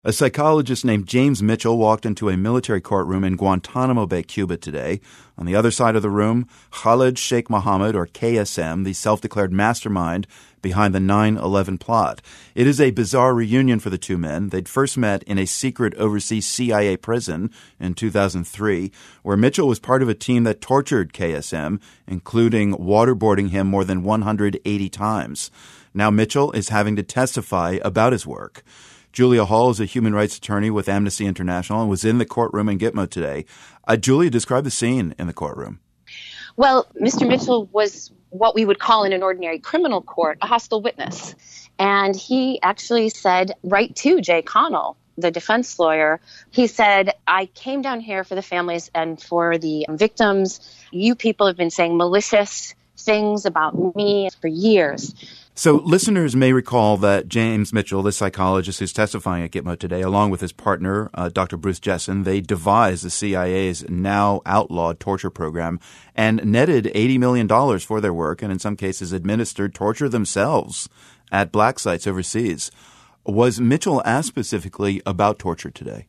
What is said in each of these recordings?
A psychologist named James Mitchell walked into a military courtroom in Guantanamo Bay, Cuba today. On the other side of the room, Khalid Sheikh Mohammed, or KSM, the self-declared mastermind behind the 9/11 plot. It is a bizarre reunion for the two men. They'd first met in a secret overseas CIA prison in 2003, where Mitchell was part of a team that tortured KSM, including waterboarding him more than 180 times. Now Mitchell is having to testify about his work. Julia Hall is a human rights attorney with Amnesty International and was in the courtroom in Gitmo today. Julia, describe the scene in the courtroom. Well, Mr. Mitchell was what we would call in an ordinary criminal court a hostile witness. And he actually said right to Jay Connell, the defense lawyer, he said, I came down here for the families and for the victims. You people have been saying malicious things about me for years. So listeners may recall that James Mitchell, the psychologist who's testifying at Gitmo today, along with his partner, Dr. Bruce Jessen, they devised the CIA's now outlawed torture program and netted $80 million for their work and in some cases administered torture themselves at black sites overseas. Was Mitchell asked specifically about torture today?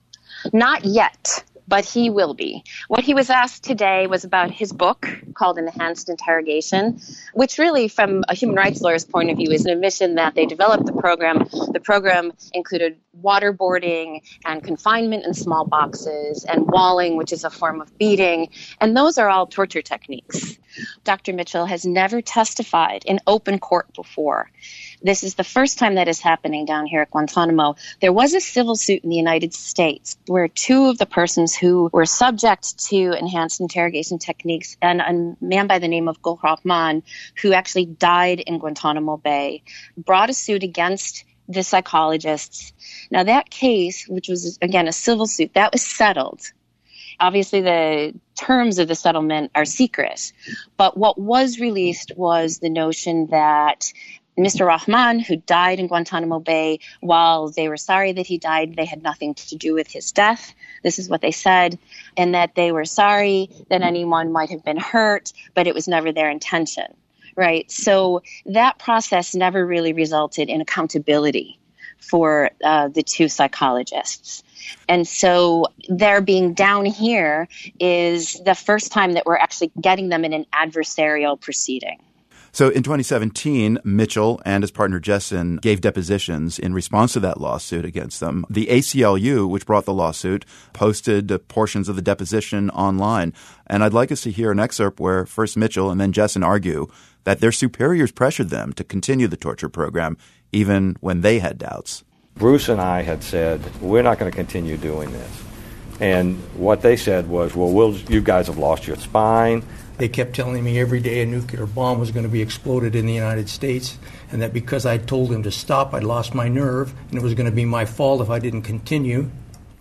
Not yet, but he will be. What he was asked today was about his book called Enhanced Interrogation, which really, from a human rights lawyer's point of view, is an admission that they developed the program. The program included waterboarding and confinement in small boxes and walling, which is a form of beating, and those are all torture techniques. Dr. Mitchell has never testified in open court before. This is the first time that is happening down here at Guantanamo. There was a civil suit in the United States where two of the persons who were subject to enhanced interrogation techniques and a man by the name of Gul Rahman, who actually died in Guantanamo Bay, brought a suit against the psychologists. Now that case, which was, again, a civil suit, that was settled. Obviously, the terms of the settlement are secret. But what was released was the notion that Mr. Rahman, who died in Guantanamo Bay, while they were sorry that he died, they had nothing to do with his death. This is what they said, and that they were sorry that anyone might have been hurt, but it was never their intention, right? So that process never really resulted in accountability for the two psychologists. And so their being down here is the first time that we're actually getting them in an adversarial proceeding. So in 2017, Mitchell and his partner Jessen gave depositions in response to that lawsuit against them. The ACLU, which brought the lawsuit, posted portions of the deposition online. And I'd like us to hear an excerpt where first Mitchell and then Jessen argue that their superiors pressured them to continue the torture program even when they had doubts. Bruce and I had said, we're not going to continue doing this. And what they said was, well, you guys have lost your spine. They kept telling me every day a nuclear bomb was going to be exploded in the United States, and that because I told them to stop, I'd lost my nerve, and it was going to be my fault if I didn't continue.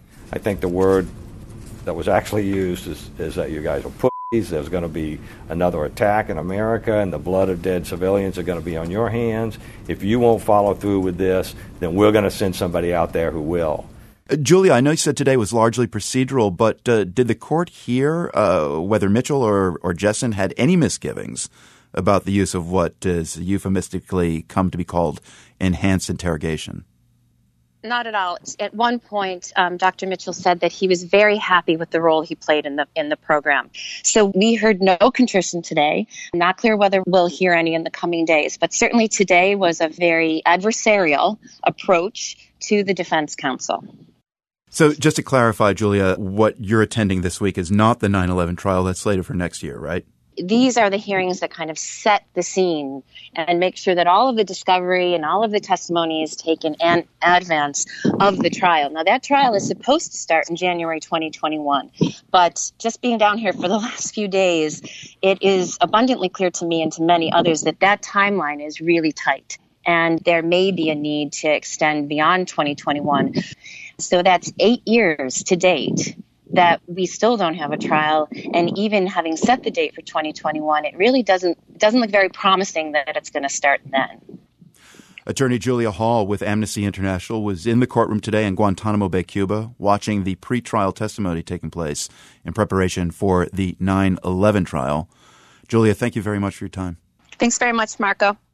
I think the word that was actually used is that you guys are pussies. There's going to be another attack in America, and the blood of dead civilians are going to be on your hands. If you won't follow through with this, then we're going to send somebody out there who will. Julia, I know you said today was largely procedural, but did the court hear whether Mitchell or Jessen had any misgivings about the use of what is euphemistically come to be called enhanced interrogation? Not at all. At one point, Dr. Mitchell said that he was very happy with the role he played in the program. So we heard no contrition today. Not clear whether we'll hear any in the coming days, but certainly today was a very adversarial approach to the defense counsel. So just to clarify, Julia, what you're attending this week is not the 9/11 trial that's slated for next year, right? These are the hearings that kind of set the scene and make sure that all of the discovery and all of the testimony is taken in advance of the trial. Now, that trial is supposed to start in January 2021, but just being down here for the last few days, it is abundantly clear to me and to many others that that timeline is really tight, and there may be a need to extend beyond 2021. So that's 8 years to date that we still don't have a trial. And even having set the date for 2021, it really doesn't look very promising that it's going to start then. Attorney Julia Hall with Amnesty International was in the courtroom today in Guantanamo Bay, Cuba, watching the pretrial testimony taking place in preparation for the 9/11 trial. Julia, thank you very much for your time. Thanks very much, Marco.